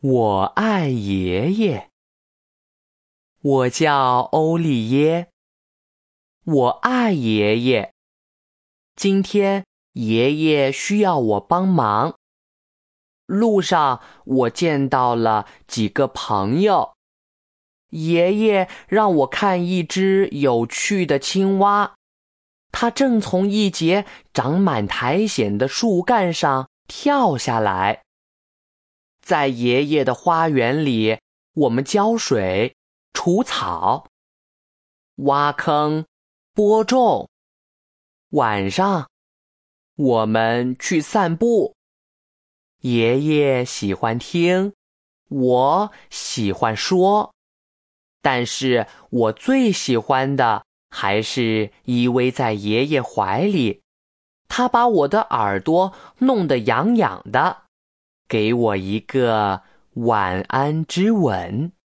我爱爷爷。我叫欧利耶，我爱爷爷。今天爷爷需要我帮忙。路上我见到了几个朋友，爷爷让我看一只有趣的青蛙，它正从一节长满苔藓的树干上跳下来。在爷爷的花园里，我们浇水、除草、挖坑、播种。晚上，我们去散步。爷爷喜欢听，我喜欢说，但是我最喜欢的还是依偎在爷爷怀里，他把我的耳朵弄得痒痒的，给我一个晚安之吻。